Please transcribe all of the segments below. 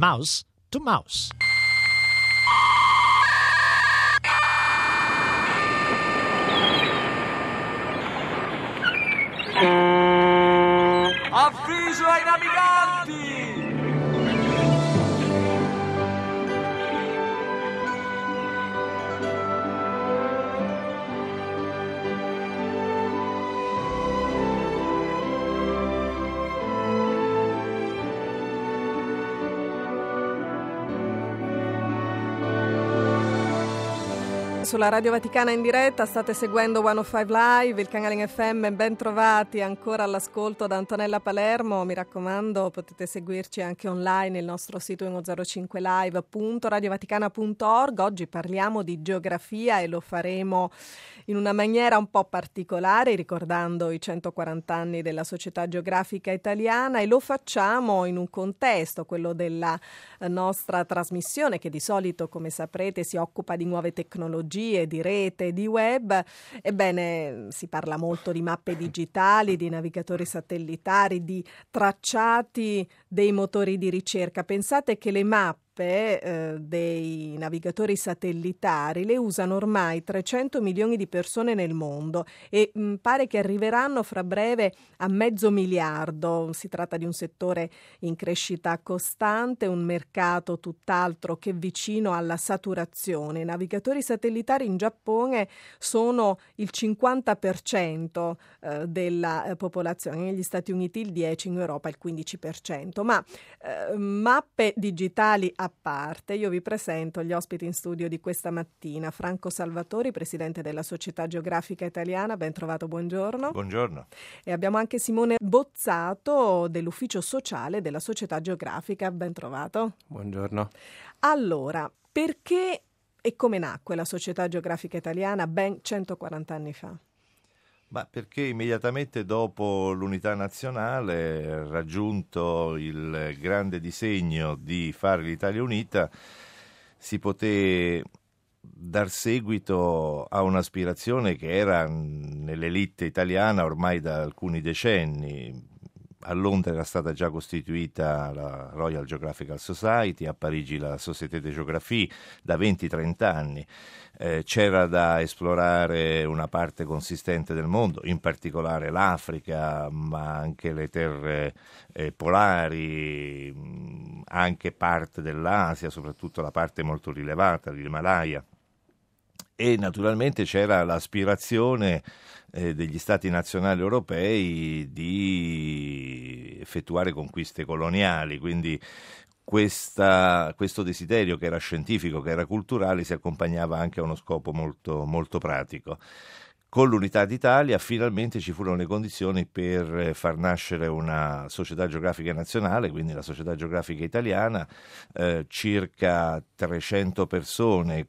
Mouse to Mouse. Avviso ai naviganti! Sulla Radio Vaticana in diretta state seguendo 105 Live, il canale in FM, ben trovati ancora all'ascolto da Antonella Palermo. Mi raccomando, potete seguirci anche online, il nostro sito 105live.radiovaticana.org. Oggi parliamo di geografia e lo faremo in una maniera un po' particolare, ricordando i 140 anni della Società Geografica Italiana, e lo facciamo in un contesto, quello della nostra trasmissione, che di solito, come saprete, si occupa di nuove tecnologie, di rete, di web. Ebbene, si parla molto di mappe digitali, di navigatori satellitari, di tracciati dei motori di ricerca. Pensate che le mappe dei navigatori satellitari le usano ormai 300 milioni di persone nel mondo e pare che arriveranno fra breve a 500 miliardi. Si tratta di un settore in crescita costante, un mercato tutt'altro che vicino alla saturazione. I navigatori satellitari in Giappone sono il 50% della popolazione, negli Stati Uniti il 10%, in Europa il 15%. Ma mappe digitali a parte, io vi presento gli ospiti in studio di questa mattina. Franco Salvatori, presidente della Società Geografica Italiana, ben trovato, buongiorno. Buongiorno. E abbiamo anche Simone Bozzato dell'Ufficio Sociale della Società Geografica, ben trovato. Buongiorno. Allora, perché e come nacque la Società Geografica Italiana ben 140 anni fa? Ma perché immediatamente dopo l'unità nazionale, raggiunto il grande disegno di fare l'Italia unita, si poté dar seguito a un'aspirazione che era nell'elite italiana ormai da alcuni decenni. A Londra era stata già costituita la Royal Geographical Society, a Parigi la Société de Géographie da 20-30 anni. C'era da esplorare una parte consistente del mondo, in particolare l'Africa, ma anche le terre polari, anche parte dell'Asia, soprattutto la parte molto rilevata, l'Himalaya. E naturalmente c'era l'aspirazione degli stati nazionali europei di effettuare conquiste coloniali, quindi questo desiderio, che era scientifico, che era culturale, si accompagnava anche a uno scopo molto, molto pratico. Con l'unità d'Italia finalmente ci furono le condizioni per far nascere una società geografica nazionale, quindi la Società Geografica Italiana. Circa 300 persone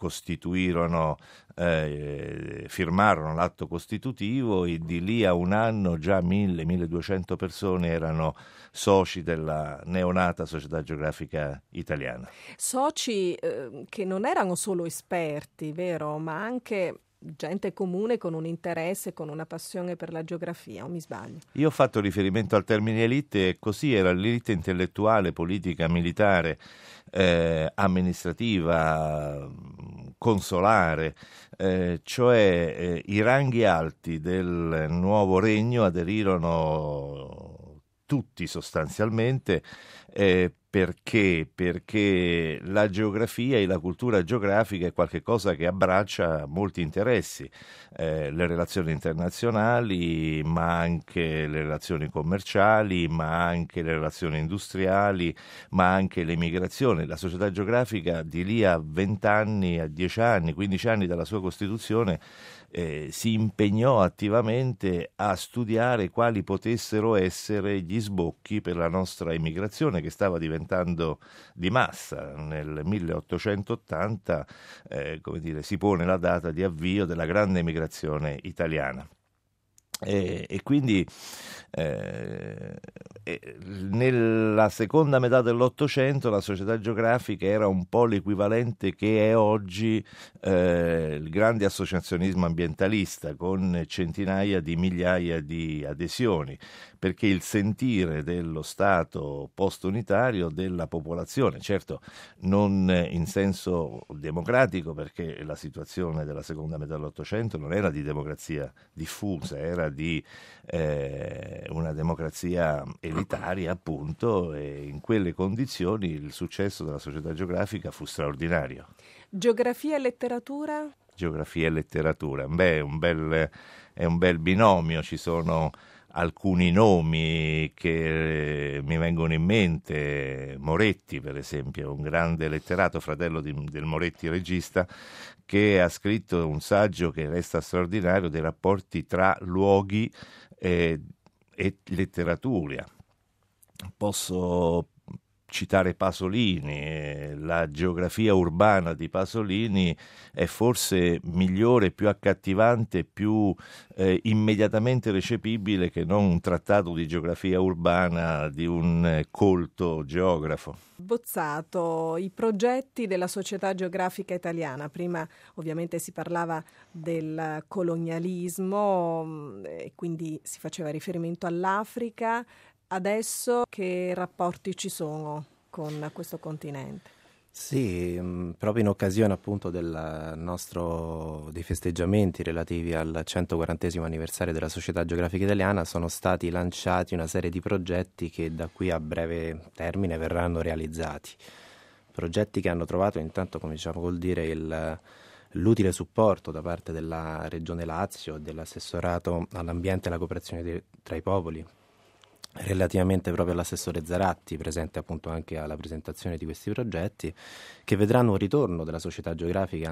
firmarono l'atto costitutivo e di lì a un anno già 1.000-1.200 persone erano soci della neonata Società Geografica Italiana. Soci che non erano solo esperti, vero? Ma anche gente comune con un interesse, con una passione per la geografia, o mi sbaglio? Io ho fatto riferimento al termine elite, e così era l'elite intellettuale, politica, militare, amministrativa, consolare, cioè i ranghi alti del nuovo regno aderirono tutti sostanzialmente. Perché la geografia e la cultura geografica è qualcosa che abbraccia molti interessi, le relazioni internazionali, ma anche le relazioni commerciali, ma anche le relazioni industriali, ma anche le migrazioni. La società geografica di lì a 20 anni, a 10 anni, 15 anni dalla sua costituzione si impegnò attivamente a studiare quali potessero essere gli sbocchi per la nostra immigrazione, che stava diventando di massa. Nel 1880 si pone la data di avvio della grande emigrazione italiana. E quindi nella seconda metà dell'Ottocento la società geografica era un po' l'equivalente che è oggi il grande associazionismo ambientalista, con centinaia di migliaia di adesioni, perché il sentire dello Stato post-unitario, della popolazione, certo non in senso democratico, perché la situazione della seconda metà dell'Ottocento non era di democrazia diffusa, era di una democrazia elitaria, appunto, e in quelle condizioni il successo della Società Geografica fu straordinario. Geografia e letteratura? Geografia e letteratura, beh, è un bel binomio, ci sono alcuni nomi che mi vengono in mente. Moretti, per esempio, un grande letterato, fratello del Moretti regista, che ha scritto un saggio che resta straordinario dei rapporti tra luoghi e letteratura. Posso citare Pasolini. La geografia urbana di Pasolini è forse migliore, più accattivante, più immediatamente recepibile che non un trattato di geografia urbana di un colto geografo. Bozzato, i progetti della Società Geografica Italiana. Prima ovviamente si parlava del colonialismo e quindi si faceva riferimento all'Africa. Adesso che rapporti ci sono con questo continente? Sì, proprio in occasione appunto dei festeggiamenti relativi al 140° anniversario della Società Geografica Italiana sono stati lanciati una serie di progetti che da qui a breve termine verranno realizzati. Progetti che hanno trovato intanto, come diciamo col dire, l'utile supporto da parte della Regione Lazio e dell'assessorato all'ambiente e alla cooperazione tra i popoli, relativamente proprio all'assessore Zaratti, presente appunto anche alla presentazione di questi progetti, che vedranno un ritorno della Società Geografica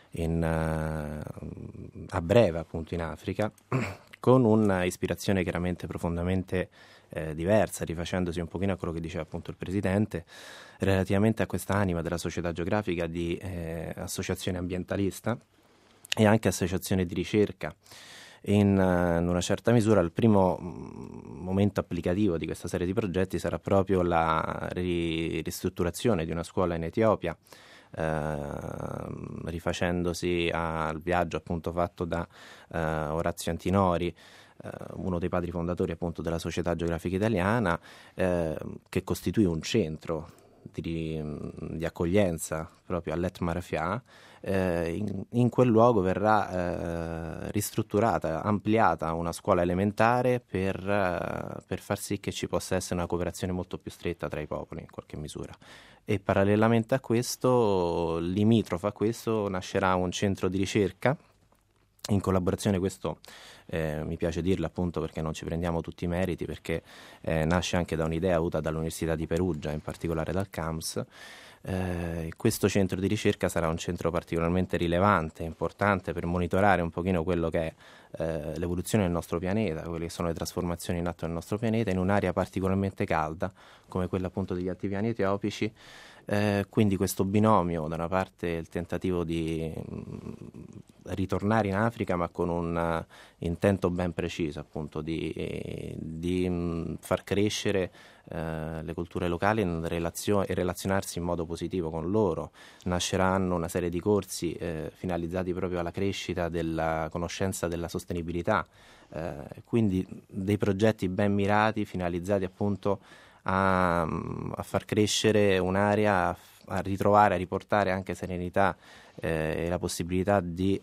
a breve appunto in Africa, con una ispirazione chiaramente profondamente diversa, rifacendosi un pochino a quello che diceva appunto il Presidente, relativamente a questa anima della Società Geografica di associazione ambientalista e anche associazione di ricerca. In una certa misura il primo momento applicativo di questa serie di progetti sarà proprio la ristrutturazione di una scuola in Etiopia, rifacendosi al viaggio appunto fatto da Orazio Antinori, uno dei padri fondatori appunto della Società Geografica Italiana, che costituì un centro di accoglienza proprio all'Et Marafia. In quel luogo verrà ristrutturata, ampliata una scuola elementare per far sì che ci possa essere una cooperazione molto più stretta tra i popoli in qualche misura. E parallelamente a questo, limitrofa a questo, nascerà un centro di ricerca in collaborazione, questo mi piace dirlo appunto perché non ci prendiamo tutti i meriti, perché nasce anche da un'idea avuta dall'Università di Perugia, in particolare dal CAMS. Questo centro di ricerca sarà un centro particolarmente rilevante, importante per monitorare un pochino quello che è l'evoluzione del nostro pianeta, quelle che sono le trasformazioni in atto nel nostro pianeta, in un'area particolarmente calda come quella appunto degli altipiani etiopici. Quindi questo binomio, da una parte il tentativo di ritornare in Africa, ma con un intento ben preciso appunto di far crescere le culture locali e relazionarsi in modo positivo con loro. Nasceranno una serie di corsi finalizzati proprio alla crescita della conoscenza della sostenibilità, quindi dei progetti ben mirati, finalizzati appunto a far crescere un'area, a ritrovare, a riportare anche serenità e la possibilità di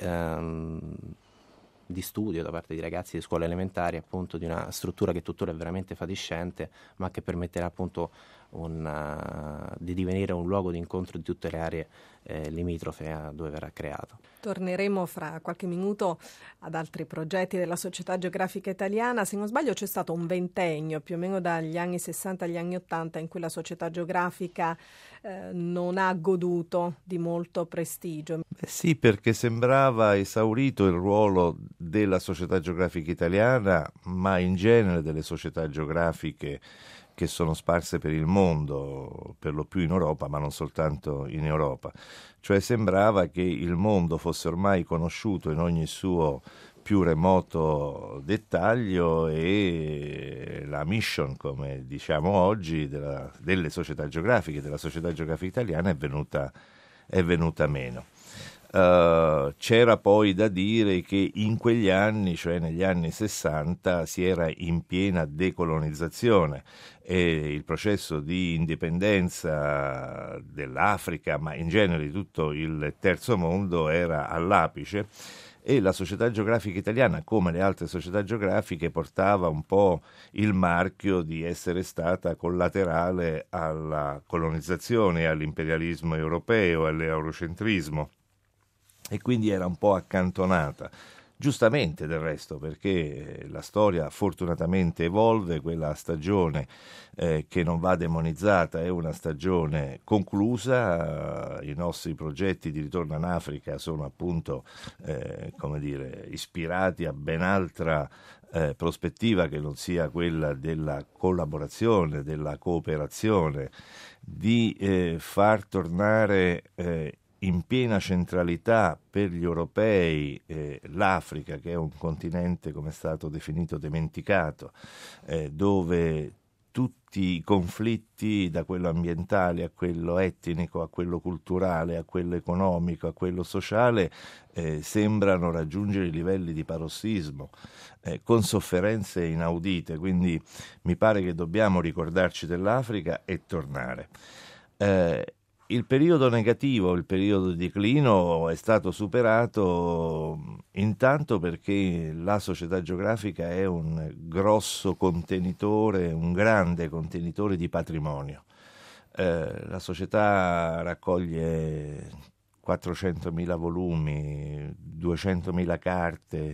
studio da parte di ragazzi di scuole elementari, appunto di una struttura che tuttora è veramente fatiscente, ma che permetterà appunto di divenire un luogo di incontro di tutte le aree limitrofe a dove verrà creato. Torneremo fra qualche minuto ad altri progetti della Società Geografica Italiana. Se non sbaglio c'è stato un ventennio, più o meno dagli anni 60 agli anni 80, in cui la Società Geografica non ha goduto di molto prestigio. Sì, perché sembrava esaurito il ruolo della Società Geografica Italiana, ma in genere delle società geografiche che sono sparse per il mondo, per lo più in Europa, ma non soltanto in Europa. Cioè sembrava che il mondo fosse ormai conosciuto in ogni suo più remoto dettaglio e la mission, come diciamo oggi, delle società geografiche, della Società Geografica Italiana è venuta meno. C'era poi da dire che in quegli anni, cioè negli anni 60, si era in piena decolonizzazione e il processo di indipendenza dell'Africa, ma in genere di tutto il terzo mondo, era all'apice. E la Società Geografica Italiana, come le altre società geografiche, portava un po' il marchio di essere stata collaterale alla colonizzazione, all'imperialismo europeo, all'eurocentrismo, e quindi era un po' accantonata. Giustamente del resto, perché la storia fortunatamente evolve, quella stagione che non va demonizzata è una stagione conclusa, i nostri progetti di ritorno in Africa sono appunto ispirati a ben altra prospettiva che non sia quella della collaborazione, della cooperazione, di far tornare in piena centralità per gli europei l'Africa, che è un continente, come è stato definito, dimenticato, dove tutti i conflitti, da quello ambientale a quello etnico, a quello culturale, a quello economico, a quello sociale, sembrano raggiungere i livelli di parossismo, con sofferenze inaudite. Quindi mi pare che dobbiamo ricordarci dell'Africa e tornare. Il periodo negativo, il periodo di declino è stato superato intanto perché la Società Geografica è un grosso contenitore, un grande contenitore di patrimonio. La società raccoglie 400.000 volumi, 200.000 carte,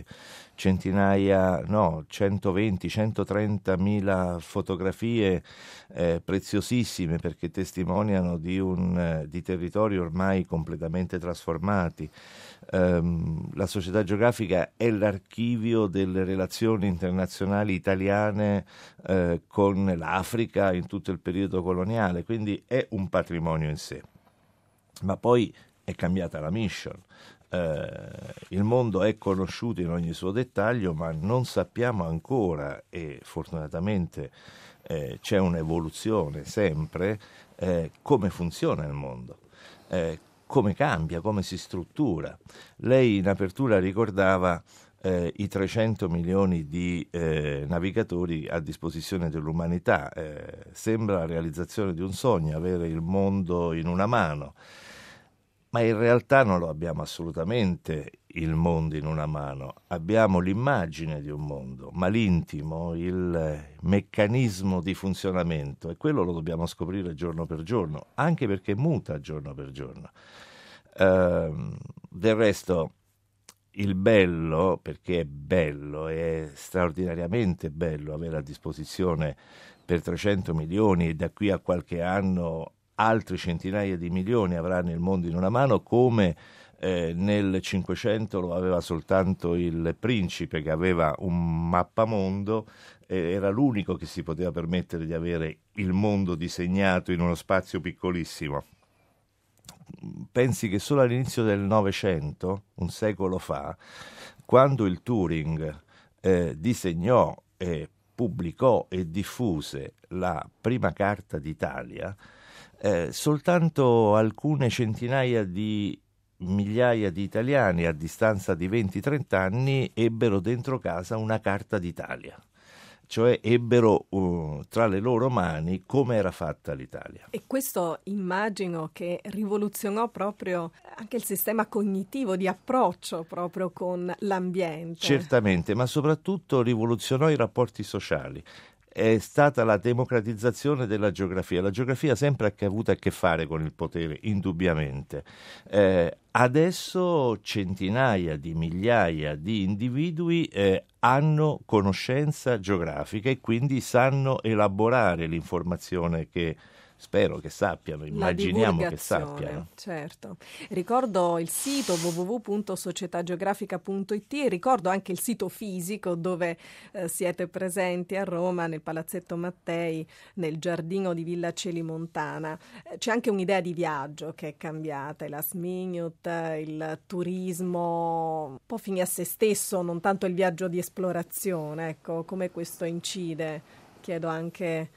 120-130.000 fotografie preziosissime, perché testimoniano di territori ormai completamente trasformati. La Società Geografica è l'archivio delle relazioni internazionali italiane con l'Africa in tutto il periodo coloniale, quindi è un patrimonio in sé. Ma poi è cambiata la mission. Il mondo è conosciuto in ogni suo dettaglio, ma non sappiamo ancora, e fortunatamente c'è un'evoluzione sempre, come funziona il mondo, come cambia, come si struttura. Lei in apertura ricordava i 300 milioni di navigatori a disposizione dell'umanità. Sembra la realizzazione di un sogno, avere il mondo in una mano. Ma in realtà non lo abbiamo assolutamente il mondo in una mano, abbiamo l'immagine di un mondo, ma l'intimo, il meccanismo di funzionamento, e quello lo dobbiamo scoprire giorno per giorno, anche perché muta giorno per giorno. Del resto, il bello, perché è bello, è straordinariamente bello avere a disposizione per 300 milioni e da qui a qualche anno altri centinaia di milioni avranno il mondo in una mano, come nel Cinquecento lo aveva soltanto il principe, che aveva un mappamondo, era l'unico che si poteva permettere di avere il mondo disegnato in uno spazio piccolissimo. Pensi che solo all'inizio del Novecento, un secolo fa, quando il Turing disegnò, pubblicò e diffuse la prima carta d'Italia, soltanto alcune centinaia di migliaia di italiani a distanza di 20-30 anni ebbero dentro casa una carta d'Italia, cioè ebbero tra le loro mani come era fatta l'Italia. E questo immagino che rivoluzionò proprio anche il sistema cognitivo di approccio proprio con l'ambiente. Certamente, ma soprattutto rivoluzionò i rapporti sociali. È stata la democratizzazione della geografia. La geografia ha sempre avuto a che fare con il potere, indubbiamente. Adesso centinaia di migliaia di individui hanno conoscenza geografica e quindi sanno elaborare l'informazione che spero che sappiano, immaginiamo che sappiano. Certo. Ricordo il sito www.societageografica.it e ricordo anche il sito fisico dove siete presenti a Roma, nel Palazzetto Mattei, nel giardino di Villa Celimontana. C'è anche un'idea di viaggio che è cambiata, last minute, il turismo un po' fine a se stesso, non tanto il viaggio di esplorazione. Ecco, come questo incide? Chiedo anche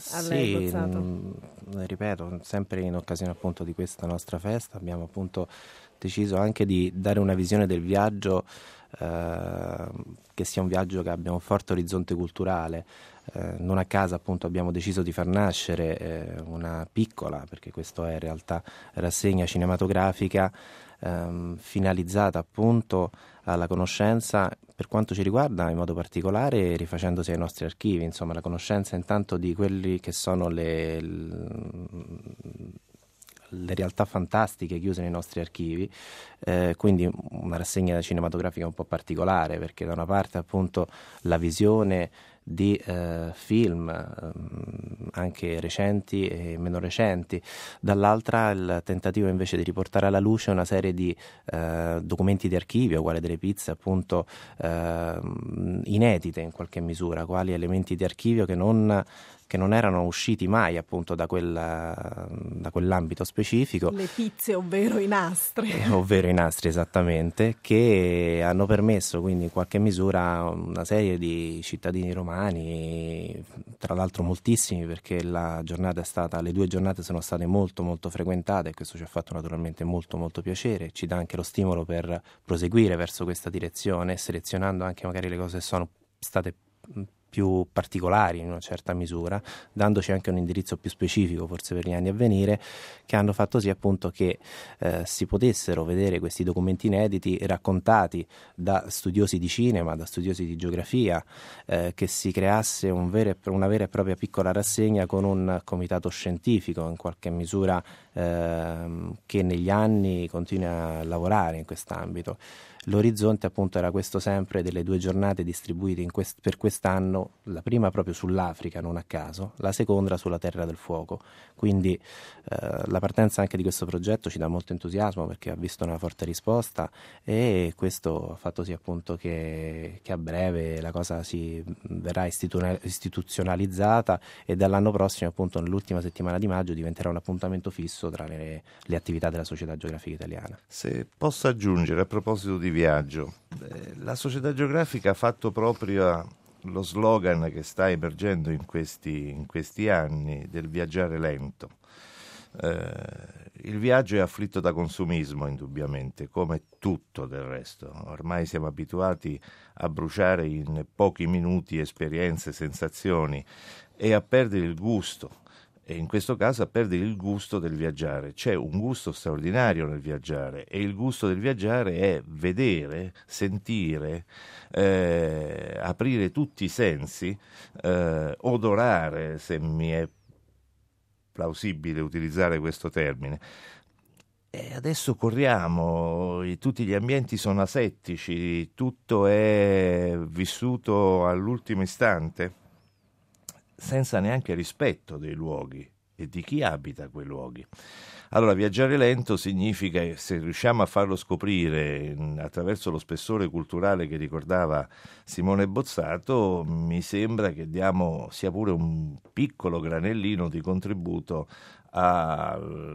a lei, Bozzato? Ripeto, sempre in occasione appunto di questa nostra festa abbiamo appunto deciso anche di dare una visione del viaggio che sia un viaggio che abbia un forte orizzonte culturale. Non a caso appunto abbiamo deciso di far nascere una piccola, perché questo è in realtà, rassegna cinematografica finalizzata appunto alla conoscenza, per quanto ci riguarda in modo particolare rifacendosi ai nostri archivi, insomma la conoscenza intanto di quelli che sono le realtà fantastiche chiuse nei nostri archivi, quindi una rassegna cinematografica un po' particolare, perché da una parte appunto la visione di film anche recenti e meno recenti, dall'altra il tentativo invece di riportare alla luce una serie di documenti di archivio, quali delle pizze appunto inedite in qualche misura, quali elementi di archivio che non erano usciti mai appunto da quell'ambito specifico. Le pizze, ovvero i nastri. Ovvero i nastri, esattamente, che hanno permesso quindi in qualche misura una serie di cittadini romani, tra l'altro moltissimi, perché le 2 giornate sono state molto molto frequentate, e questo ci ha fatto naturalmente molto molto piacere, ci dà anche lo stimolo per proseguire verso questa direzione, selezionando anche magari le cose che sono state più particolari in una certa misura, dandoci anche un indirizzo più specifico forse per gli anni a venire, che hanno fatto sì appunto che si potessero vedere questi documenti inediti raccontati da studiosi di cinema, da studiosi di geografia, che si creasse una vera e propria piccola rassegna con un comitato scientifico in qualche misura che negli anni continua a lavorare in quest'ambito. L'orizzonte appunto era questo sempre, delle 2 giornate distribuite per quest'anno, la prima proprio sull'Africa, non a caso, la seconda sulla Terra del Fuoco. Quindi la partenza anche di questo progetto ci dà molto entusiasmo, perché ha visto una forte risposta, e questo ha fatto sì appunto che a breve la cosa verrà istituzionalizzata, e dall'anno prossimo appunto nell'ultima settimana di maggio diventerà un appuntamento fisso tra le attività della Società Geografica Italiana. Se posso aggiungere a proposito di viaggio, la Società Geografica ha fatto proprio lo slogan che sta emergendo in questi anni del viaggiare lento. Il viaggio è afflitto da consumismo, indubbiamente, come tutto del resto. Ormai siamo abituati a bruciare in pochi minuti esperienze, sensazioni, e a perdere il gusto. E in questo caso a perdere il gusto del viaggiare. C'è un gusto straordinario nel viaggiare, e il gusto del viaggiare è vedere, sentire, aprire tutti i sensi, odorare, se mi è plausibile utilizzare questo termine. E adesso corriamo, tutti gli ambienti sono asettici, tutto è vissuto all'ultimo istante, senza neanche rispetto dei luoghi e di chi abita quei luoghi. Allora, viaggiare lento significa, se riusciamo a farlo scoprire attraverso lo spessore culturale che ricordava Simone Bozzato, mi sembra che diamo sia pure un piccolo granellino di contributo a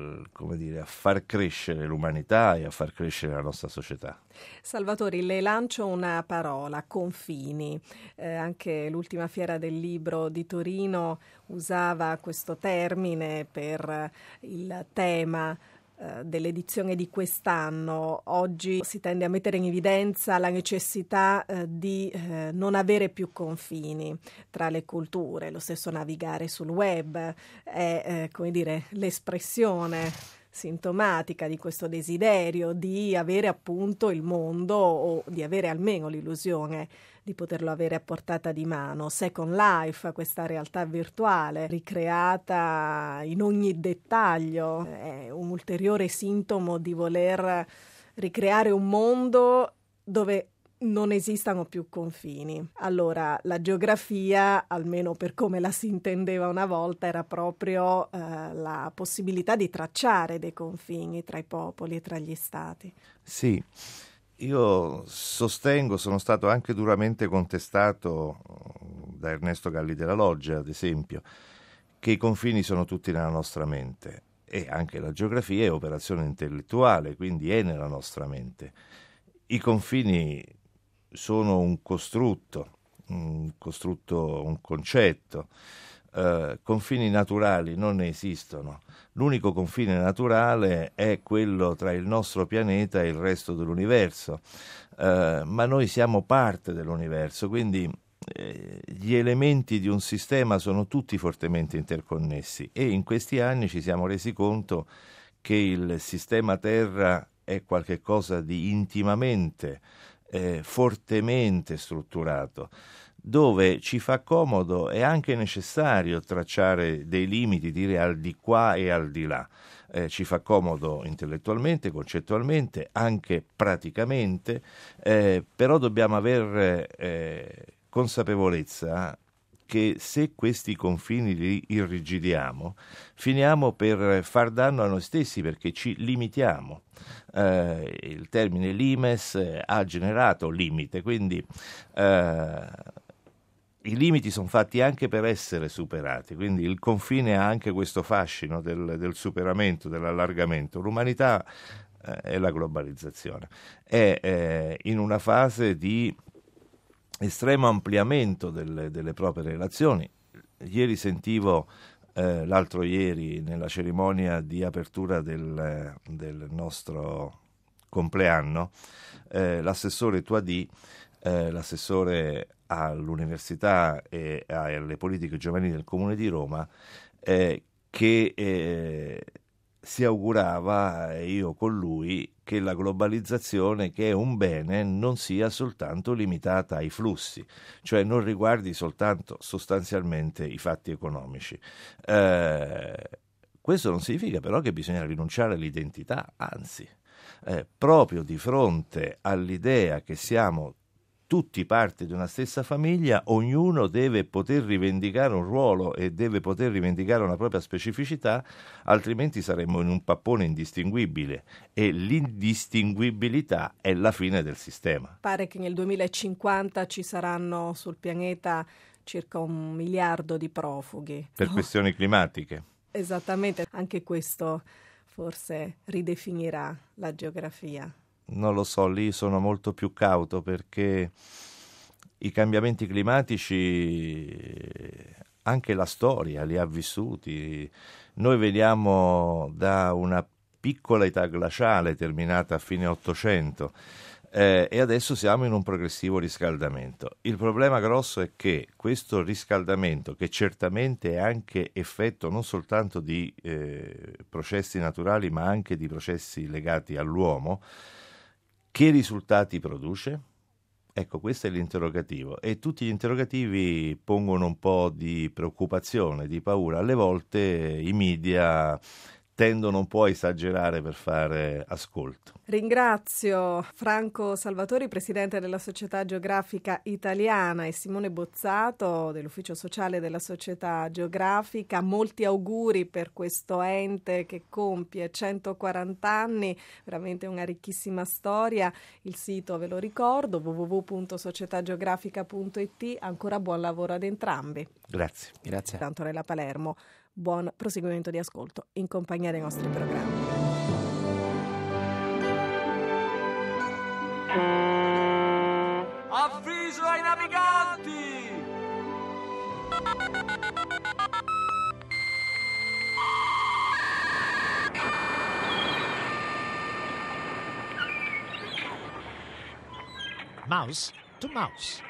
far crescere l'umanità e a far crescere la nostra società. Salvatori, le lancio una parola: confini. Anche l'ultima fiera del libro di Torino usava questo termine per il tema dell'edizione di quest'anno. Oggi si tende a mettere in evidenza la necessità di non avere più confini tra le culture. Lo stesso navigare sul web è l'espressione sintomatica di questo desiderio di avere appunto il mondo, o di avere almeno l'illusione di poterlo avere a portata di mano. Second Life, questa realtà virtuale ricreata in ogni dettaglio, è un ulteriore sintomo di voler ricreare un mondo dove non esistano più confini. Allora, la geografia, almeno per come la si intendeva una volta, era proprio la possibilità di tracciare dei confini tra i popoli e tra gli stati. Sì, io sostengo, sono stato anche duramente contestato da Ernesto Galli della Loggia, ad esempio, che i confini sono tutti nella nostra mente, e anche la geografia è operazione intellettuale, quindi è nella nostra mente. I confini sono un costrutto, un concetto. confini naturali non ne esistono. L'unico confine naturale è quello tra il nostro pianeta e il resto dell'universo, ma noi siamo parte dell'universo, quindi gli elementi di un sistema sono tutti fortemente interconnessi e in questi anni ci siamo resi conto che il sistema Terra è qualcosa di intimamente, fortemente strutturato, dove ci fa comodo e anche necessario tracciare dei limiti, dire al di qua e al di là. Ci fa comodo intellettualmente, concettualmente, anche praticamente, però dobbiamo avere consapevolezza che se questi confini li irrigidiamo, finiamo per far danno a noi stessi perché ci limitiamo. Il termine limes ha generato limite, quindi i limiti sono fatti anche per essere superati, quindi il confine ha anche questo fascino del superamento, dell'allargamento. L'umanità e la globalizzazione è in una fase di estremo ampliamento delle proprie relazioni. Ieri sentivo, l'altro ieri, nella cerimonia di apertura del nostro compleanno, l'assessore Tuadì, l'assessore all'università e alle politiche giovanili del Comune di Roma, che si augurava, e io con lui, che la globalizzazione, che è un bene, non sia soltanto limitata ai flussi, cioè non riguardi soltanto sostanzialmente i fatti economici. Questo non significa però che bisogna rinunciare all'identità, anzi, proprio di fronte all'idea che siamo tutti parte di una stessa famiglia, ognuno deve poter rivendicare un ruolo e deve poter rivendicare una propria specificità, altrimenti saremmo in un pappone indistinguibile e l'indistinguibilità è la fine del sistema. Pare che nel 2050 ci saranno sul pianeta circa 1 miliardo di profughi. Per questioni climatiche. Esattamente, anche questo forse ridefinirà la geografia. Non lo so, lì sono molto più cauto perché i cambiamenti climatici anche la storia li ha vissuti. Noi veniamo da una piccola età glaciale terminata a fine Ottocento e adesso siamo in un progressivo riscaldamento. Il problema grosso è che questo riscaldamento, che certamente è anche effetto non soltanto di processi naturali ma anche di processi legati all'uomo, che risultati produce? Ecco, questo è l'interrogativo e tutti gli interrogativi pongono un po' di preoccupazione, di paura. Alle volte i media tendono un po' a esagerare per fare ascolto. Ringrazio Franco Salvatori, presidente della Società Geografica Italiana, e Simone Bozzato dell'Ufficio Sociale della Società Geografica. Molti auguri per questo ente che compie 140 anni, veramente una ricchissima storia. Il sito, ve lo ricordo, www.societageografica.it. Ancora buon lavoro ad entrambi. Grazie. Grazie. Antonella Palermo, buon proseguimento di ascolto in compagnia dei nostri programmi. Avviso ai naviganti! Mouse to mouse.